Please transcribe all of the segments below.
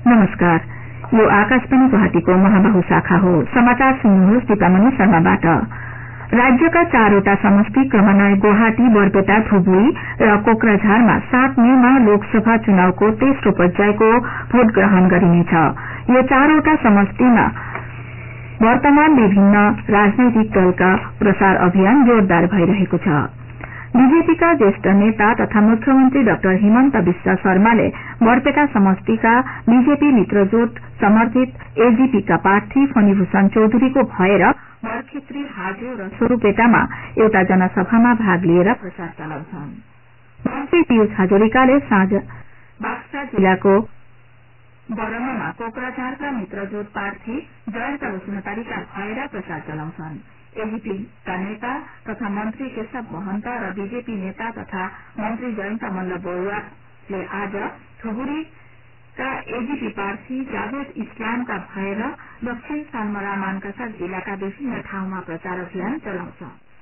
नमस्कार, यो आकाशवाणी गुवाहाटीको महाबाहु शाखा हो। समाचार सुन्नुहोस् दीपामणि शर्माबाट। राज्यका 4वटा समष्टि क्रमान्वय गुवाहाटी, बरपेटा, धुबुरी र कोक्राझारमा 7 मेमा लोकसभा चुनावको तेस्रो पर्यायको भोट ग्रहण गरिनेछ। यो 4वटा समष्टिमा वर्तमान विभिन्न राजनैतिक दलका प्रचार अभियान जोरदार भइरहेको छ। बीजेपीका ज्येष्ठ नेता तथा मुख्यमन्त्री डाक्टर हिमन्त विश्व शर्माले बरपेटा समष्टिका बीजेपी मित्रजोट समर्थित एजीपीका प्रार्थी फणिभूषण चौधरीको भएर बरखेत्री, हाजो र स्वरूपेटामा एउटा जनसभामा भाग लिएर प्रचार चलाउँछन्। मन्त्री पीयूष हजारिकाले साँझ बाक्सा जिल्लाको बरममा कोक्राझारका मित्रजोट प्रार्थी जयन्त बसुमतारीका भएर प्रचार चलाउँछन्। एजीपीका नेता तथा मन्त्री केशव महन्त र बीजेपी नेता तथा मन्त्री जयन्त मल्ल बरुवाले आज धुबुरीका एजीपी प्रार्थी जावेद इस्लामका भएर दक्षिण सालमरा मानकासा जिल्लाका विभिन्न ठाउँमा प्रचार अभियान चलाउँछ।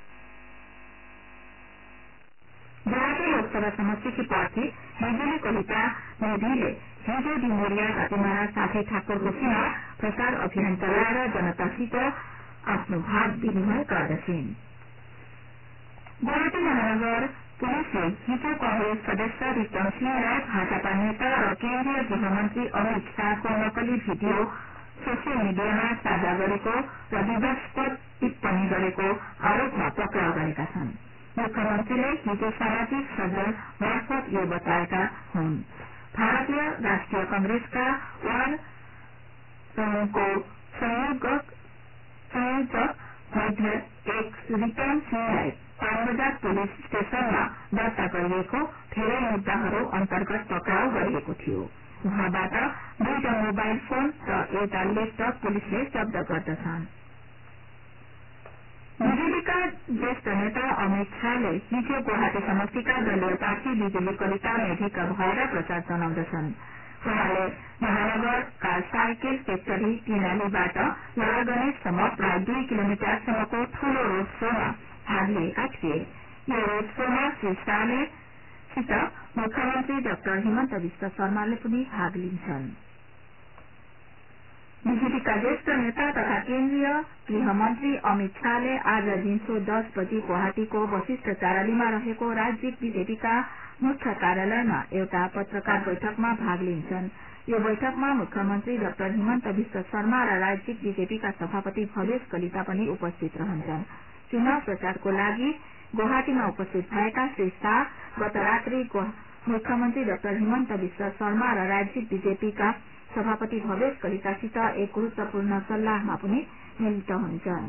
गुवाहाटी लोकसभा समष्टिकी प्रार्थी बिजुली कलिता मोदीले हिजो डिमोरिया, घाटीमारा साथै ठाकुर गोठीमा प्रचार अभियान चलाएर जनतासित आफ्नो भाव विनिमय गर्दछिन्। गुवाहाटी महानगर पुलिसले हिजो कंग्रेस सदस्य रितम सिंह र भाजपा नेता र केन्द्रीय गृहमन्त्री अमित शाहको नकली भिडियो सोसियल मिडियामा साझा गरेको र विवादास्पद टिप्पणी गरेको आरोपमा पक्राउ गरेका छन्। मुख्यमन्त्रीले हिजो सामाजिक सञ्जाल मार्फत यो बताएका हुन्। भारतीय राष्ट्रिय कंग्रेसका वार समूहको संयोजक मध्य एक रितम सिंहलाई पानबजार पुलिस स्टेशनमा दर्ता गरिएको धेरै मुद्दाहरू अन्तर्गत पक्राउ गरिएको थियो। उहाँबाट 2 मोबाइल फोन र एउटा ल्यापटप पुलिसले जब्त गर्दछन्। बीजेपीका ज्येष्ठ नेता अमित शाहले हिजो गुवाहाटी समष्टिका दलीय प्रार्थी बिजुली कलिता मेढीका भएर प्रचार चलाउँदछन्। उहाँले महानगरका साइकल फ्याक्टरी तिनालीबाट लालगणेशसम्म प्राय 2 किलोमिटरसम्मको ठूलो रोड शोमा भाग लिएका थिए। यो रोड शोमा श्री शाहसित मुख्यमन्त्री डाक्टर हिमन्त विश्व शर्माले पनि भाग लिन्छन्। बीजेपीका ज्येष्ठ नेता तथा केन्द्रीय गृहमन्त्री अमित शाहले आज दिउँसो 10 बजी गुवाहाटीको वशिष्ठ चारालीमा रहेको राज्य बीजेपीका मुख्य कार्यालयमा एउटा पत्रकार बैठकमा भाग लिन्छन्। यो बैठकमा मुख्यमन्त्री डाक्टर हिमन्त विश्व शर्मा र राज्य बीजेपीका सभापति भवेश कलिता पनि उपस्थित रहन्छन्। चुनाव प्रचारको लागि गुवाहाटीमा उपस्थित भएका श्री शाह गत रात्रि मुख्यमन्त्री डाक्टर हिमन्त विश्व शर्मा र राज्य बीजेपीका सभापति भवेश कलितासित एक गुरूत्वपूर्ण सल्लाहमा पनि मिलित हुन्छन्।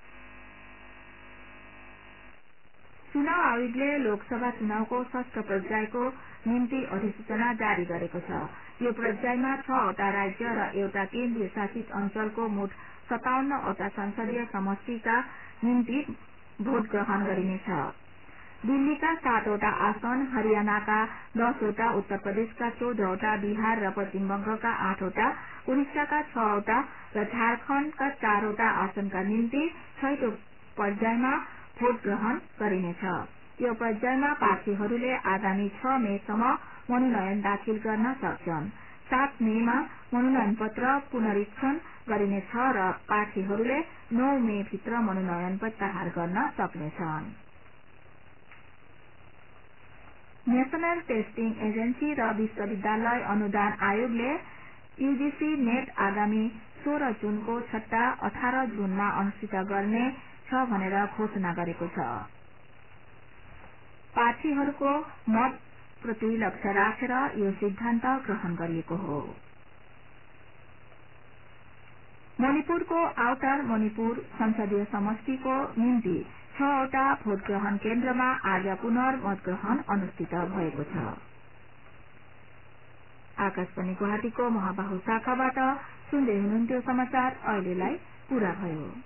चुनाव आयोगले लोकसभा चुनावको 6 पर्यायको निम्ति अधिसूचना जारी गरेको छ। यो पर्यायमा 6वटा राज्य र एउटा केन्द्रीय शासित अञ्चलको मोट 57वटा संसदीय समष्टिका निम्ति भोट ग्रहण गरिनेछ। दिल्लीका 7वटा आसन, हरियाणाका 10वटा, उत्तर प्रदेशका 14वटा, बिहार र पश्चिम बंगका 8वटा, उड़िसाका 6वटा र झारखण्डका 4वटा आसनका निम्ति 6औं पर्यायमा भोट ग्रहण गरिनेछ। यो पर्यायमा प्रार्थीहरूले आगामी 6 मेसम्म मनोनयन दाखिल गर्न सक्छन्। 7 मेमा मनोनयन पत्र पुनरीक्षण गरिनेछ र प्रार्थीहरूले 9 मे भित्र मनोनयन प्रत्याहार गर्न सक्नेछन्। नेशनल टेस्टिङ एजेन्सी र विश्वविद्यालय अनुदान आयोगले यूजीसी नेट आगामी 16 जूनको छट्टा 18 जूनमा अनुष्ठित गर्ने छ भनेर घोषणा गरेको छ। प्रार्थीहरूको मत प्रति लक्ष्य राखेर यो सिद्धान्त ग्रहण गरिएको हो। मणिपुरको आउटर मणिपुर संसदीय समष्टिको निम्ति 6वटा भोट ग्रहण केन्द्रमा आज पुनर्मतग्रहण अनुष्ठित भएको छ। आकाशवाणी गुवाहाटीको महाबाहु शाखाबाट सुन्दै हुनुहुन्थ्यो समाचार अहिलेलाई पूरा भयो।